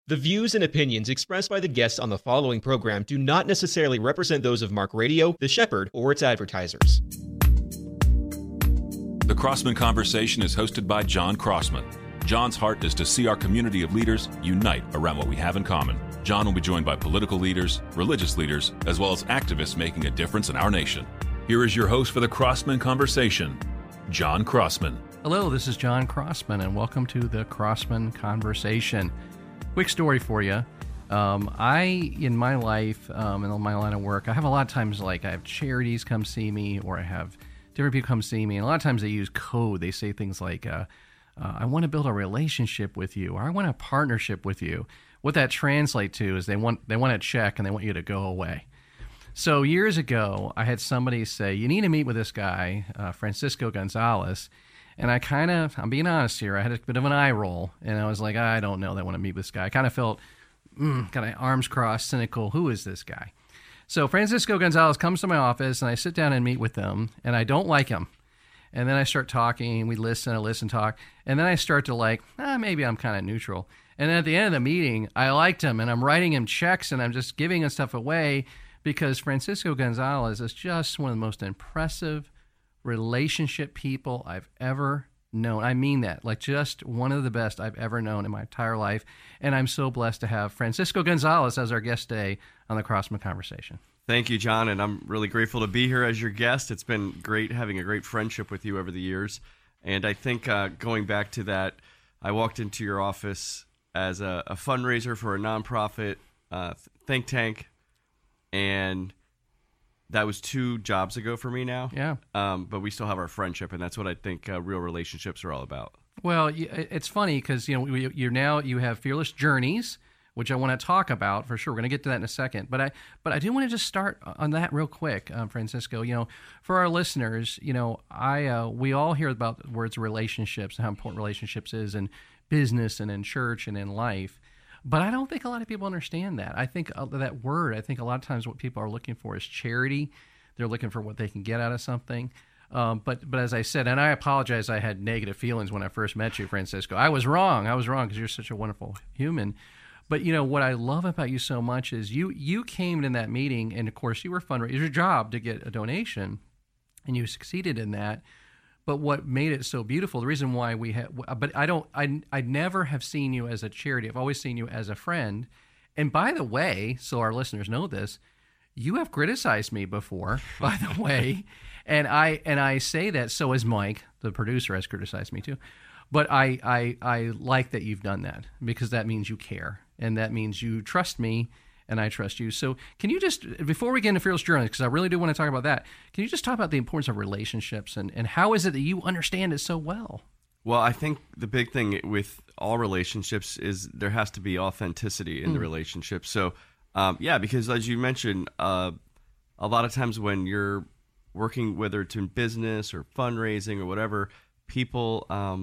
The views and opinions expressed by the guests on the following program do not necessarily represent those of Mark Radio, The Shepherd, or its advertisers. The Crossman Conversation is hosted by John Crossman. John's heart is to see our community of leaders unite around what we have in common. John will be joined by political leaders, religious leaders, as well as activists making a difference in our nation. Here is your host for the Crossman Conversation, John Crossman. Hello, this is John Crossman, and welcome to the Crossman Conversation. Quick story for you. In my life, in my line of work, I have a lot of times, like, I have charities come see me, or I have different people come see me, and a lot of times they use code. They say things like, I want to build a relationship with you, or I want a partnership with you. What that translates to is they want a check, and they want you to go away. So years ago, I had somebody say, you need to meet with this guy, Francisco Gonzalez. And I'm being honest here, I had a bit of an eye roll, and I was like, I don't know that I want to meet this guy. I kind of felt, kind of arms crossed, cynical, who is this guy? So Francisco Gonzalez comes to my office, and I sit down and meet with him, and I don't like him. And then I start talking, we listen, talk, and then I start to maybe I'm kind of neutral. And then at the end of the meeting, I liked him, and I'm writing him checks, and I'm just giving him stuff away, because Francisco Gonzalez is just one of the most impressive relationship people I've ever known. I mean that, just one of the best I've ever known in my entire life. And I'm so blessed to have Francisco Gonzalez as our guest today on the Crossman Conversation. Thank you, John, and I'm really grateful to be here as your guest. It's been great having a great friendship with you over the years. And I think going back to that, I walked into your office as a fundraiser for a nonprofit think tank, and that was 2 jobs ago for me now. Yeah. But we still have our friendship, and that's what I think real relationships are all about. Well, it's funny because you have Fearless Journeys, which I want to talk about for sure. We're going to get to that in a second. But I do want to just start on that real quick, Francisco. For our listeners, we all hear about the words relationships and how important relationships is in business and in church and in life. But I don't think a lot of people understand that. I think a lot of times what people are looking for is charity. They're looking for what they can get out of something. But as I said, and I apologize, I had negative feelings when I first met you, Francisco. I was wrong because you're such a wonderful human. But what I love about you so much is you came in that meeting, and of course you were fundraising. It was your job to get a donation, and you succeeded in that. But what made it so beautiful, the reason why I never have seen you as a charity. I've always seen you as a friend. And by the way, so our listeners know this, you have criticized me before, by the way. And I say that, so has Mike, the producer, has criticized me too. But I like that you've done that, because that means you care. And that means you trust me, and I trust you. So can you just, before we get into Fearless Journeys, because I really do want to talk about that, can you just talk about the importance of relationships and how is it that you understand it so well? Well, I think the big thing with all relationships is there has to be authenticity in the relationship. So, because as you mentioned, a lot of times when you're working, whether it's in business or fundraising or whatever, people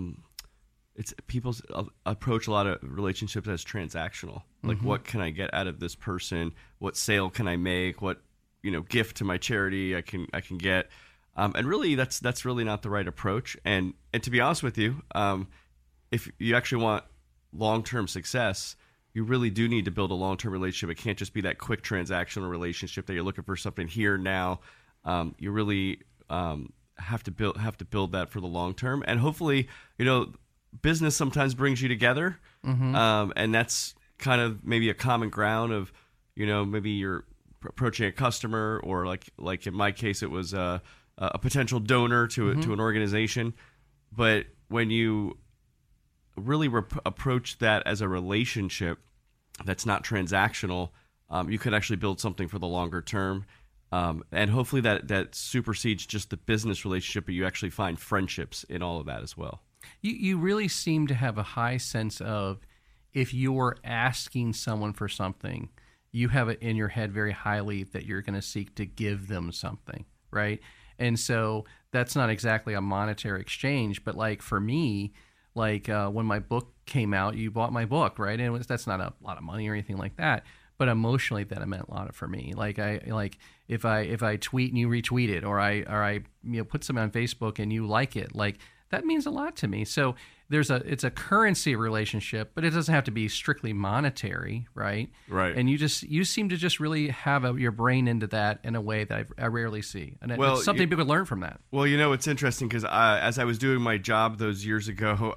approach a lot of relationships as transactional. Like, what can I get out of this person? What sale can I make? What gift to my charity I can get? And really, that's really not the right approach. And to be honest with you, if you actually want long-term success, you really do need to build a long-term relationship. It can't just be that quick transactional relationship that you're looking for something here now. You really have to build that for the long term. And hopefully, business sometimes brings you together, and that's kind of maybe a common ground of, maybe you're approaching a customer, or like in my case, it was a potential donor to an organization. But when you really approach that as a relationship that's not transactional, you could actually build something for the longer term. And hopefully that supersedes just the business relationship, but you actually find friendships in all of that as well. You really seem to have a high sense of, if you're asking someone for something, you have it in your head very highly that you're going to seek to give them something, right? And so that's not exactly a monetary exchange, but for me, when my book came out, you bought my book, right? And that's not a lot of money or anything like that, but emotionally that meant a lot for me. If I tweet and you retweet it, or I put something on Facebook and you like it, that means a lot to me. So it's a currency relationship, but it doesn't have to be strictly monetary, right? Right. And you seem to just really have your brain into that in a way that I rarely see, and it's something people can learn from that. Well, it's interesting because as I was doing my job those years ago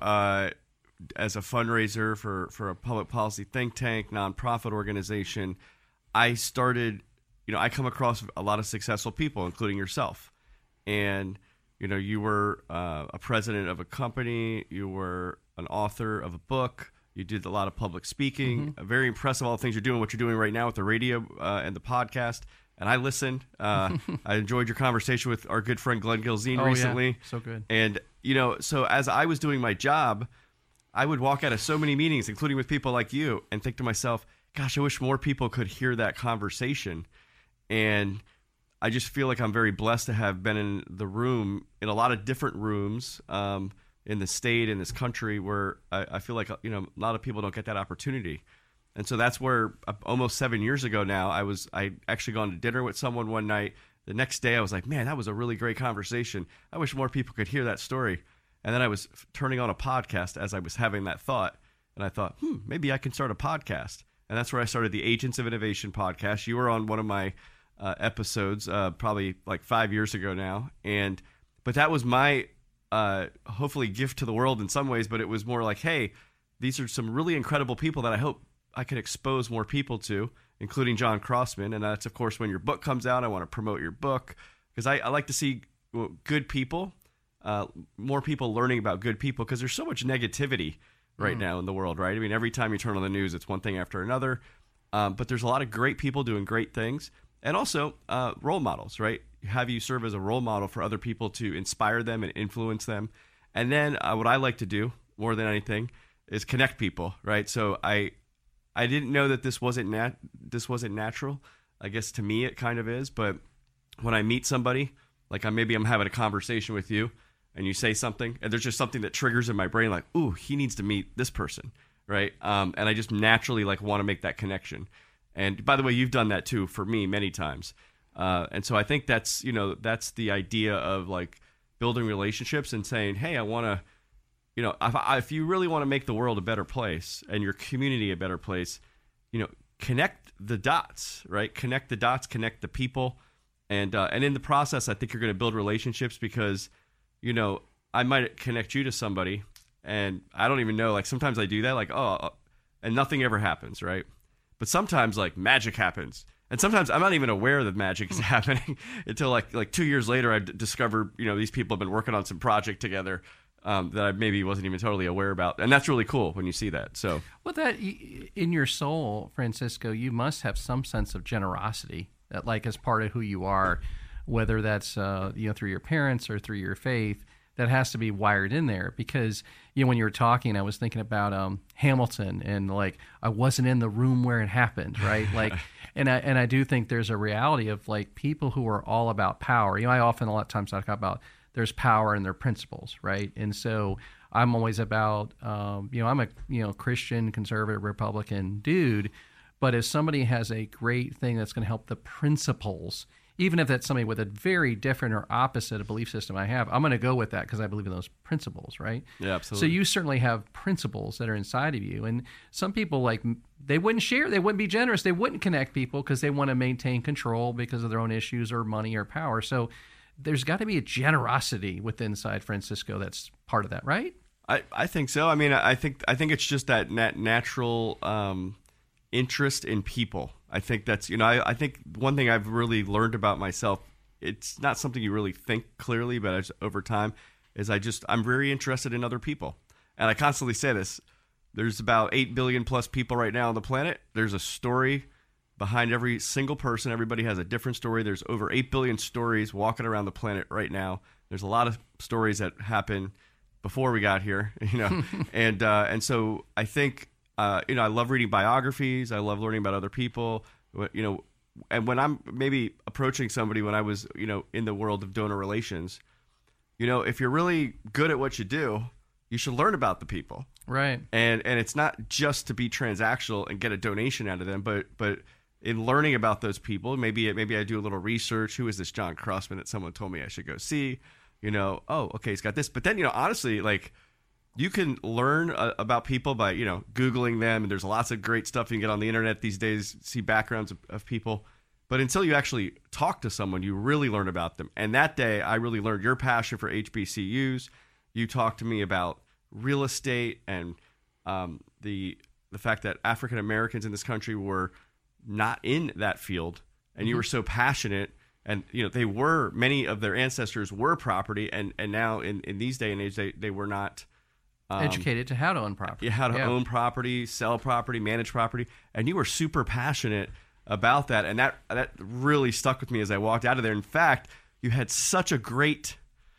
as a fundraiser for a public policy think tank, nonprofit organization, I started, I come across a lot of successful people, including yourself, and you were a president of a company. You were an author of a book. You did a lot of public speaking. Very impressive, all the things you're doing, what you're doing right now with the radio and the podcast. And I listened. I enjoyed your conversation with our good friend Glenn Gilzine recently. Yeah. So good. And, so as I was doing my job, I would walk out of so many meetings, including with people like you, and think to myself, gosh, I wish more people could hear that conversation. And I just feel like I'm very blessed to have been in a lot of different rooms in the state, in this country, where I feel like, a lot of people don't get that opportunity. And so that's where almost 7 years ago now, I actually gone to dinner with someone one night. The next day I was like, man, that was a really great conversation. I wish more people could hear that story. And then I was turning on a podcast as I was having that thought. And I thought, maybe I can start a podcast. And that's where I started the Agents of Innovation podcast. You were on one of my episodes probably like 5 years ago now, but that was my hopefully gift to the world in some ways, but it was more like, hey, these are some really incredible people that I hope I can expose more people to, including John Crossman. And that's, of course, when your book comes out, I want to promote your book because I like to see good people, more people learning about good people, because there's so much negativity right now in the world, right? I mean, every time you turn on the news, it's one thing after another, but there's a lot of great people doing great things. And also role models, right? Have you serve as a role model for other people to inspire them and influence them. And then what I like to do more than anything is connect people, right? So I didn't know that this wasn't natural. I guess to me it kind of is. But when I meet somebody, like I'm having a conversation with you, and you say something, and there's just something that triggers in my brain, like, ooh, he needs to meet this person, right? And I just naturally want to make that connection. And by the way, you've done that too for me many times. And so I think that's the idea of building relationships and saying, hey, I want to, if you really want to make the world a better place and your community a better place, connect the dots, right? Connect the dots, connect the people. And in the process, I think you're going to build relationships because, I might connect you to somebody and I don't even know, sometimes I do that, and nothing ever happens, right? But sometimes magic happens. And sometimes I'm not even aware that magic is happening until like 2 years later I discovered, these people have been working on some project together that I maybe wasn't even totally aware about. And that's really cool when you see that. So, well, that in your soul, Francisco, you must have some sense of generosity that as part of who you are, whether that's, through your parents or through your faith. That has to be wired in there because, when you were talking, I was thinking about Hamilton and I wasn't in the room where it happened, right? And I do think there's a reality of people who are all about power. I often a lot of times talk about there's power in their principles, right? And so I'm always about, I'm a Christian, conservative, Republican dude, but if somebody has a great thing that's going to help the principles, even if that's somebody with a very different or opposite belief system I have, I'm going to go with that because I believe in those principles, right? Yeah, absolutely. So you certainly have principles that are inside of you. And some people, they wouldn't share, they wouldn't be generous, they wouldn't connect people because they want to maintain control because of their own issues or money or power. So there's got to be a generosity within inside Francisco that's part of that, right? I think so. I mean, I think it's just that natural interest in people. I think that's, I think one thing I've really learned about myself, it's not something you really think clearly, but over time, is I'm very interested in other people. And I constantly say this, there's about 8 billion plus people right now on the planet. There's a story behind every single person. Everybody has a different story. There's over 8 billion stories walking around the planet right now. There's a lot of stories that happen before we got here, and so I think, I love reading biographies. I love learning about other people, and when I'm maybe approaching somebody when I was, in the world of donor relations, if you're really good at what you do, you should learn about the people. Right. And it's not just to be transactional and get a donation out of them, but in learning about those people, maybe I do a little research. Who is this John Crossman that someone told me I should go see? Oh, okay, he's got this. But then, honestly, you can learn about people by, Googling them. And there's lots of great stuff you can get on the internet these days, see backgrounds of people. But until you actually talk to someone, you really learn about them. And that day, I really learned your passion for HBCUs. You talked to me about real estate and the fact that African Americans in this country were not in that field. And you were so passionate. And, many of their ancestors were property. And now in these day and age, they were not educated to how to own property. How to own property, sell property, manage property. And you were super passionate about that. And that really stuck with me as I walked out of there. In fact, you had such a great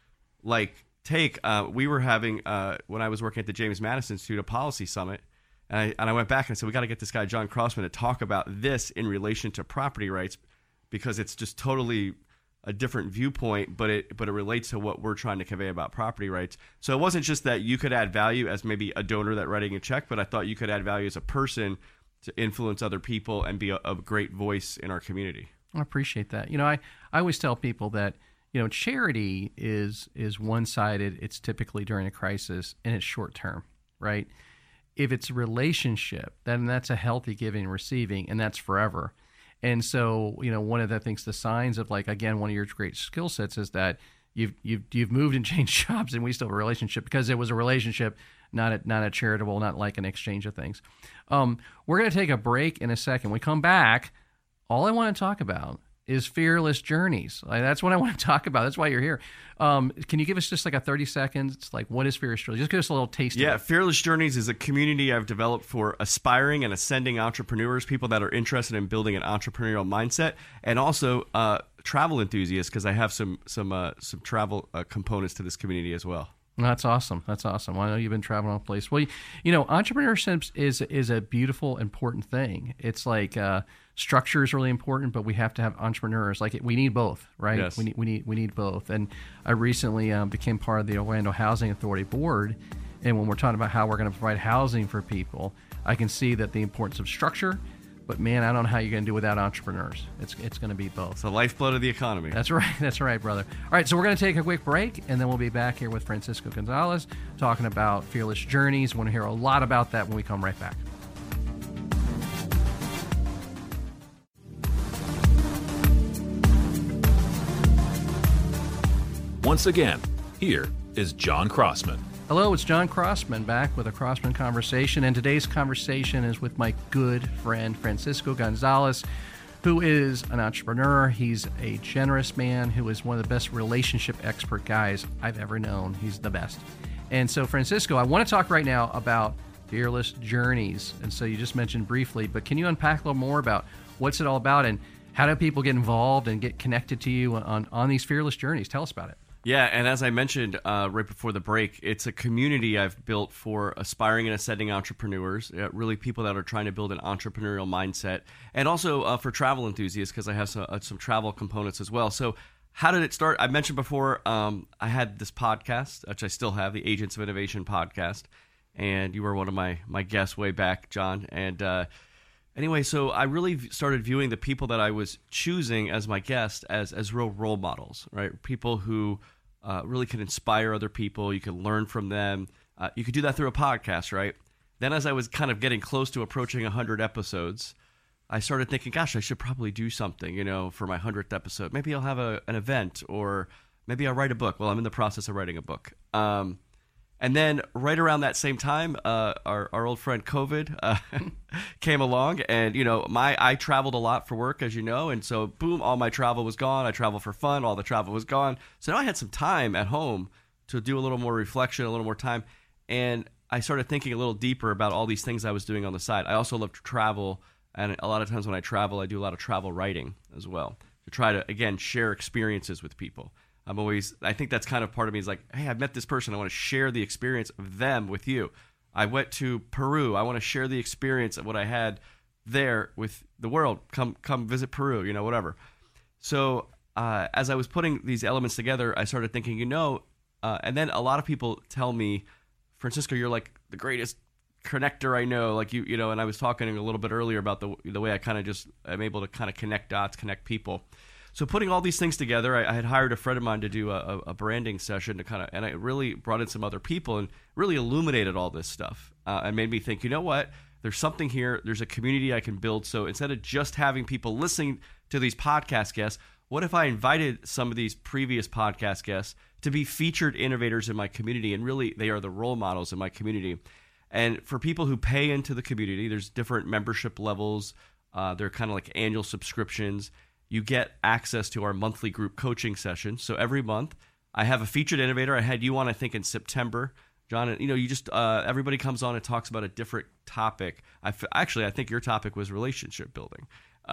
take. We were having, when I was working at the James Madison Institute, a policy summit. And I went back and I said, we got to get this guy, John Crossman, to talk about this in relation to property rights, because it's just totally a different viewpoint, but it relates to what we're trying to convey about property rights. So it wasn't just that you could add value as maybe a donor that writing a check, but I thought you could add value as a person to influence other people and be a great voice in our community. I appreciate that. I always tell people that, charity is one-sided. It's typically during a crisis, and it's short-term, right? If it's a relationship, then that's a healthy giving and receiving, and that's forever. And so, one of the things, the signs of again, one of your great skill sets is that you've moved and changed jobs, and we still have a relationship because it was a relationship, not a charitable, not like an exchange of things. We're going to take a break in a second. When we come back, all I want to talk about is Fearless Journeys. That's what I want to talk about. That's why you're here. Can you give us just a 30 seconds? What is Fearless Journeys? Just give us a little taste of it. Fearless Journeys is a community I've developed for aspiring and ascending entrepreneurs, people that are interested in building an entrepreneurial mindset, and also travel enthusiasts, because I have some travel components to this community as well. That's awesome. That's awesome. Well, I know you've been traveling all over the place. Well, entrepreneurship is a beautiful, important thing. It's structure is really important, but we have to have entrepreneurs. We need both, right? Yes. We need both. And I recently became part of the Orlando Housing Authority board. And when we're talking about how we're going to provide housing for people, I can see that the importance of structure. But man, I don't know how you're going to do without entrepreneurs. It's going to be both. It's the lifeblood of the economy. That's right. That's right, brother. All right, so we're going to take a quick break, and then we'll be back here with Francisco Gonzalez talking about Fearless Journeys. We want to hear a lot about that when we come right back. Once again, here is John Crossman. Hello, it's John Crossman back with a Crossman Conversation, and today's conversation is with my good friend Francisco Gonzalez, who is an entrepreneur. He's a generous man who is one of the best relationship expert guys I've ever known. He's the best. And so, Francisco, I want to talk right now about Fearless Journeys. And so you just mentioned briefly, but can you unpack a little more about what's it all about and how do people get involved and get connected to you on these Fearless Journeys? Tell us about it. Yeah, and as I mentioned right before the break, it's a community I've built for aspiring and ascending entrepreneurs, really people that are trying to build an entrepreneurial mindset, and also for travel enthusiasts, because I have some travel components as well. So how did it start? I mentioned before I had this podcast, which I still have, the Agents of Innovation podcast, and you were one of my guests way back, John. And anyway, so I really started viewing the people that I was choosing as my guests as real role models, right? People who really can inspire other people. You can learn from them. You could do that through a podcast, right? Then as I was kind of getting close to approaching 100 episodes, I started thinking, gosh, I should probably do something, for my 100th episode. Maybe I'll have an event, or maybe I'll write a book. Well, I'm in the process of writing a book. And then right around that same time, our old friend COVID came along, and I traveled a lot for work, as you know, and so boom, all my travel was gone. I traveled for fun, all the travel was gone. So now I had some time at home to do a little more reflection, a little more time, and I started thinking a little deeper about all these things I was doing on the side. I also love to travel, and a lot of times when I travel, I do a lot of travel writing as well to try to, again, share experiences with people. I think that's kind of part of me is like, hey, I've met this person. I want to share the experience of them with you. I went to Peru. I want to share the experience of what I had there with the world. Come visit Peru, whatever. So as I was putting these elements together, I started thinking, and then a lot of people tell me, Francisco, you're like the greatest connector I know. Like and I was talking a little bit earlier about the way I kind of just am able to kind of connect dots, connect people. So putting all these things together, I had hired a friend of mine to do a branding session to kind of, and I really brought in some other people and really illuminated all this stuff and made me think, you know what? There's something here. There's a community I can build. So instead of just having people listening to these podcast guests, what if I invited some of these previous podcast guests to be featured innovators in my community? And really, they are the role models in my community. And for people who pay into the community, there's different membership levels. They're kind of like annual subscriptions. You get access to our monthly group coaching session. So every month, I have a featured innovator. I had you on, I think, in September. John, you just everybody comes on and talks about a different topic. Actually, I think your topic was relationship building.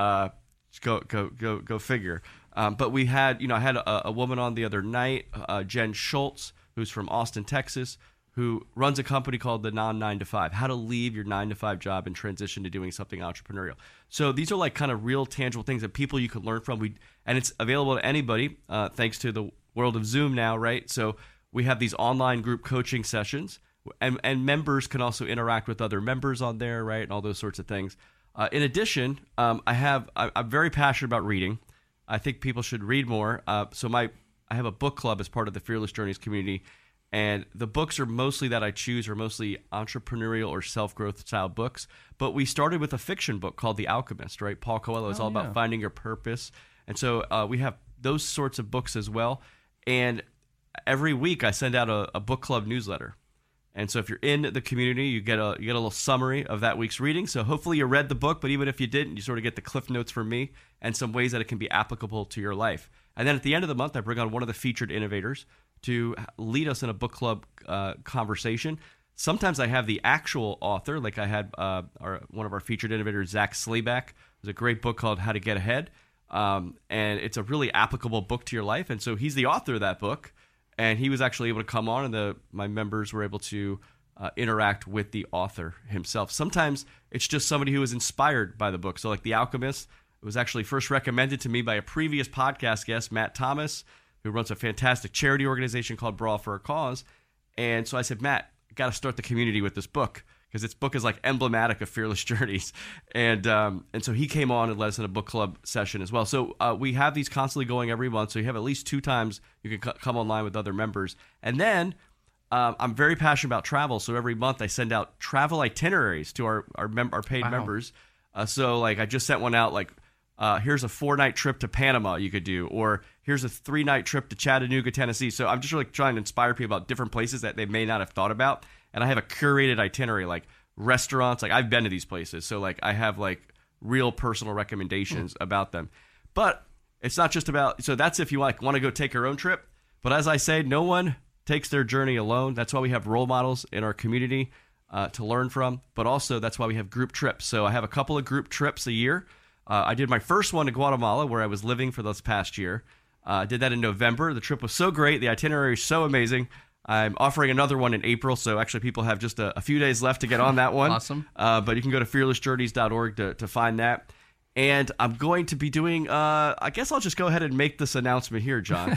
Go figure. But we had, I had a woman on the other night, Jen Schultz, who's from Austin, Texas, who runs a company called the Non-9 to 5, how to leave your 9-to-5 job and transition to doing something entrepreneurial. So these are like kind of real tangible things that people you can learn from. And it's available to anybody thanks to the world of Zoom now, right? So we have these online group coaching sessions, and members can also interact with other members on there, right? And all those sorts of things. In addition, I'm very passionate about reading. I think people should read more. So I have a book club as part of the Fearless Journeys community, and the books are mostly that I choose are mostly entrepreneurial or self-growth style books. But we started with a fiction book called The Alchemist, right? Paul Coelho is all about finding your purpose. And so we have those sorts of books as well. And every week I send out a book club newsletter. And so if you're in the community, you get a little summary of that week's reading. So hopefully you read the book, but even if you didn't, you sort of get the cliff notes from me and some ways that it can be applicable to your life. And then at the end of the month, I bring on one of the featured innovators to lead us in a book club conversation. Sometimes I have the actual author, like I had one of our featured innovators, Zach Slayback. There's a great book called How to Get Ahead, and it's a really applicable book to your life. And so he's the author of that book. And he was actually able to come on, and my members were able to interact with the author himself. Sometimes it's just somebody who was inspired by the book. So like The Alchemist, it was actually first recommended to me by a previous podcast guest, Matt Thomas, who runs a fantastic charity organization called Brawl for a Cause. And so I said, Matt, got to start the community with this book, because this book is like emblematic of Fearless Journeys. And so he came on and led us in a book club session as well. So we have these constantly going every month. So you have at least 2 times you can come online with other members. And then I'm very passionate about travel. So every month I send out travel itineraries to our paid members. So like I just sent one out like, here's a 4-night trip to Panama you could do, or here's a 3-night trip to Chattanooga, Tennessee. So I'm just really trying to inspire people about different places that they may not have thought about. And I have a curated itinerary, like restaurants. Like I've been to these places, so like I have like real personal recommendations about them. But it's not just about. So that's if you want to go take your own trip. But as I say, no one takes their journey alone. That's why we have role models in our community to learn from. But also that's why we have group trips. So I have a couple of group trips a year. I did my first one to Guatemala, where I was living for this past year. I did that in November. The trip was so great. The itinerary is so amazing. I'm offering another one in April, so actually people have just a few days left to get on that one. Awesome. But you can go to fearlessjourneys.org to find that. And I'm going to be doing, I guess I'll just go ahead and make this announcement here, John,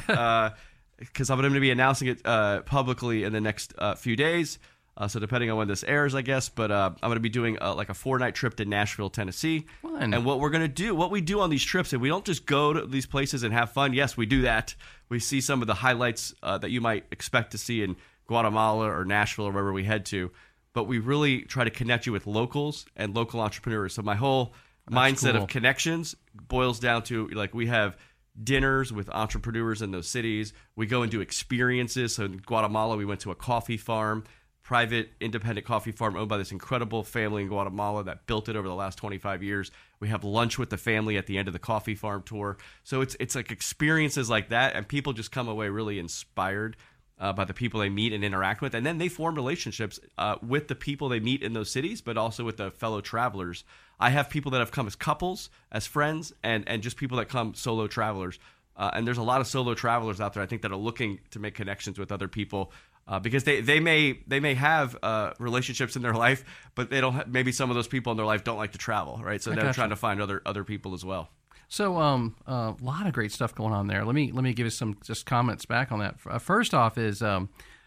because I'm going to be announcing it publicly in the next few days. So depending on when this airs, I guess, but I'm going to be doing like a 4-night trip to Nashville, Tennessee. Fun. And what we do on these trips, and we don't just go to these places and have fun. Yes, we do that. We see some of the highlights that you might expect to see in Guatemala or Nashville or wherever we head to, but we really try to connect you with locals and local entrepreneurs. So my whole mindset of connections boils down to like we have dinners with entrepreneurs in those cities. We go and do experiences. So in Guatemala, we went to a coffee farm, private independent coffee farm owned by this incredible family in Guatemala that built it over the last 25 years. We have lunch with the family at the end of the coffee farm tour. So it's like experiences like that, and people just come away really inspired by the people they meet and interact with. And then they form relationships with the people they meet in those cities, but also with the fellow travelers. I have people that have come as couples, as friends, and just people that come solo travelers. And there's a lot of solo travelers out there, I think, that are looking to make connections with other people. Because they may have relationships in their life, but they don't. Maybe some of those people in their life don't like to travel, right? So they're trying to find other people as well. So a lot of great stuff going on there. Let me give you some just comments back on that. First off is I'm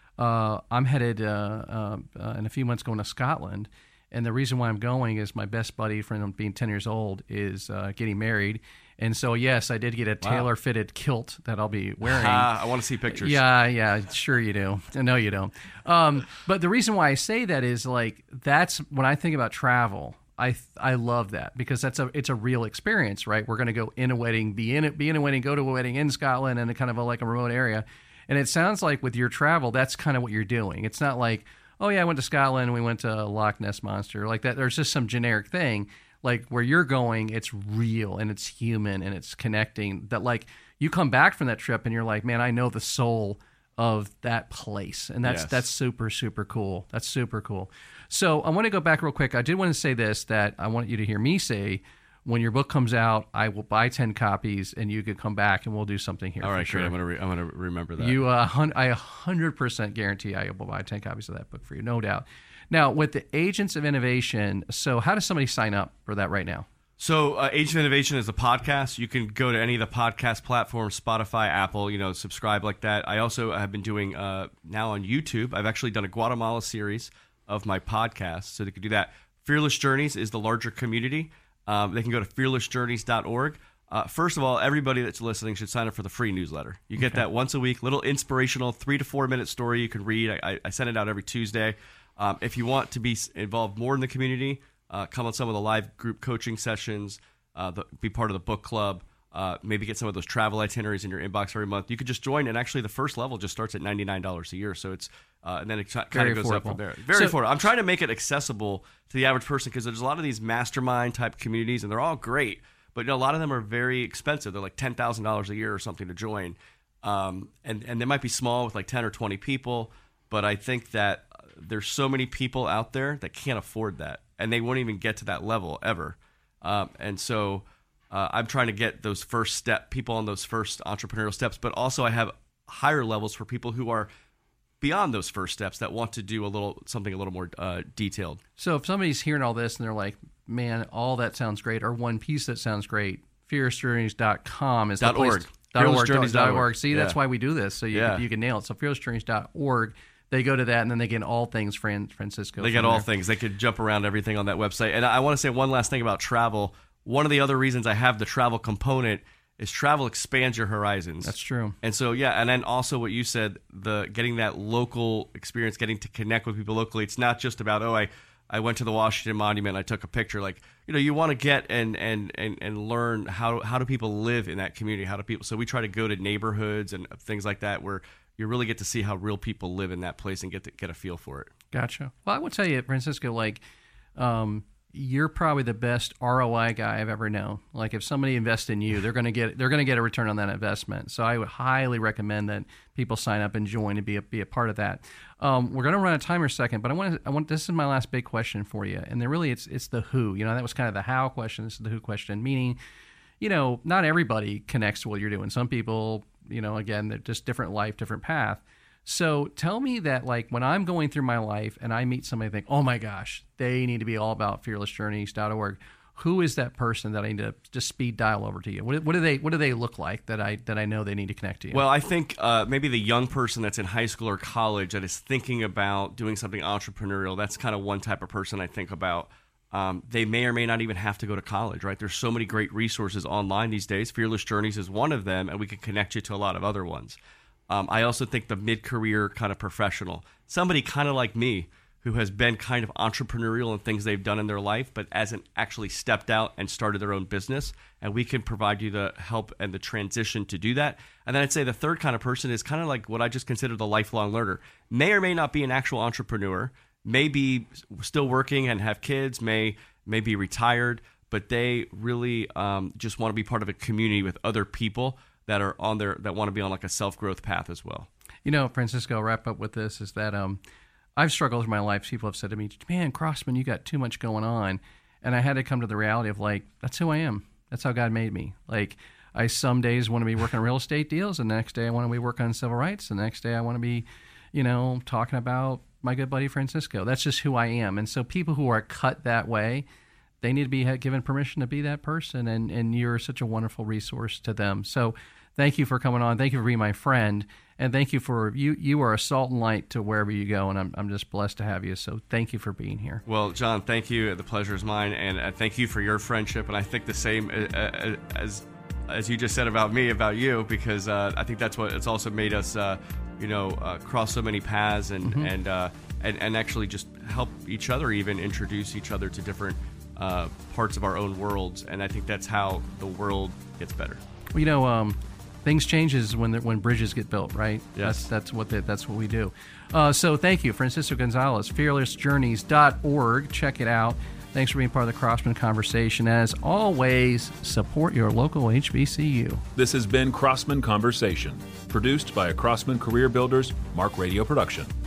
headed in a few months going to Scotland, and the reason why I'm going is my best buddy from being 10 years old is getting married, And so, yes, I did get a tailor-fitted kilt that I'll be wearing. I want to see pictures. Yeah, sure you do. No, you don't. But the reason why I say that is like that's when I think about travel. I love that because it's a real experience, right? We're going to go in a wedding, be in a wedding, go to a wedding in Scotland in a kind of like a remote area. And it sounds like with your travel, that's kind of what you're doing. It's not like, oh yeah, I went to Scotland, we went to Loch Ness Monster, like that. There's just some generic thing. Like where you're going, it's real and it's human and it's connecting. That like you come back from that trip and you're like, man, I know the soul of that place, and that's super, super cool. That's super cool. So I want to go back real quick. I did want to say this, that I want you to hear me say, when your book comes out, I will buy 10 copies, and you could come back, and we'll do something here. All right, sure. I'm gonna remember that. I 100% guarantee I will buy 10 copies of that book for you, no doubt. Now, with the Agents of Innovation, so how does somebody sign up for that right now? So Agents of Innovation is a podcast. You can go to any of the podcast platforms, Spotify, Apple, subscribe like that. I also have been doing now on YouTube. I've actually done a Guatemala series of my podcast, so they can do that. Fearless Journeys is the larger community. They can go to fearlessjourneys.org. First of all, everybody that's listening should sign up for the free newsletter. You get that once a week, little inspirational 3 to 4 minute story you can read. I send it out every Tuesday. If you want to be involved more in the community, come on some of the live group coaching sessions, be part of the book club, maybe get some of those travel itineraries in your inbox every month. You could just join, and actually the first level just starts at $99 a year. So it's and then it kind of goes up from there. Very affordable. I'm trying to make it accessible to the average person because there's a lot of these mastermind type communities, and they're all great, but a lot of them are very expensive. They're like $10,000 a year or something to join, and they might be small with like 10 or 20 people. But I think that there's so many people out there that can't afford that, and they won't even get to that level ever. And so I'm trying to get those people on those first entrepreneurial steps, but also I have higher levels for people who are beyond those first steps that want to do something a little more detailed. So if somebody's hearing all this and they're like, man, all that sounds great, or one piece that sounds great, fearlessjourneys.com is the place. .org. See, that's why we do this, so you can nail it. So fearlessjourneys.org. They go to that, and then they get all things Francisco. They get all things. They could jump around everything on that website. And I want to say one last thing about travel. One of the other reasons I have the travel component is travel expands your horizons. That's true. And so, and then also what you said, getting that local experience, getting to connect with people locally. It's not just about, I went to the Washington Monument, I took a picture. Like, you want to get and learn how do people live in that community? So we try to go to neighborhoods and things like that where you really get to see how real people live in that place and get a feel for it. Gotcha. Well, I will tell you, Francisco, like, you're probably the best ROI guy I've ever known. Like, if somebody invests in you, they're going to get a return on that investment. So I would highly recommend that people sign up and join and be a part of that. We're going to run a timer second, but I want this is my last big question for you. And then really it's the who. That was kind of the how question. This is the who question, meaning, not everybody connects to what you're doing. Some people, again, they're just different life, different path. So tell me that, like, when I'm going through my life and I meet somebody, I think, oh my gosh, they need to be all about fearlessjourneys.org. Who is that person that I need to just speed dial over to you? What do they look like that I know they need to connect to you? Well, I think maybe the young person that's in high school or college that is thinking about doing something entrepreneurial, that's kind of one type of person I think about. They may or may not even have to go to college, right? There's so many great resources online these days. Fearless Journeys is one of them, and we can connect you to a lot of other ones. I also think the mid-career kind of professional, somebody kind of like me who has been kind of entrepreneurial in things they've done in their life, but hasn't actually stepped out and started their own business, and we can provide you the help and the transition to do that. And then I'd say the third kind of person is kind of like what I just consider the lifelong learner. May or may not be an actual entrepreneur, may be still working and have kids, may be retired, but they really just want to be part of a community with other people that are that want to be on like a self-growth path as well. Francisco, I'll wrap up with this, is that I've struggled through my life. People have said to me, man, Crossman, you got too much going on. And I had to come to the reality of, like, that's who I am. That's how God made me. Like, I some days want to be working on real estate deals, and the next day I want to be working on civil rights, and the next day I want to be, talking about my good buddy Francisco. That's just who I am. And so people who are cut that way, they need to be given permission to be that person, and you're such a wonderful resource to them. So thank you for coming on. Thank you for being my friend, and thank you for you are a salt and light to wherever you go, and I'm just blessed to have you. So thank you for being here. Well, John, thank you. The pleasure is mine, and thank you for your friendship. And I think the same as as you just said about me, about you, because I think that's what it's also made us, cross so many paths and actually just help each other, even introduce each other to different parts of our own worlds. And I think that's how the world gets better. Things changes when bridges get built, right? Yes. That's what we do. So thank you, Francisco Gonzalez, fearlessjourneys.org. Check it out. Thanks for being part of the Crossman Conversation. As always, support your local HBCU. This has been Crossman Conversation, produced by a Crossman Career Builders Mark Radio production.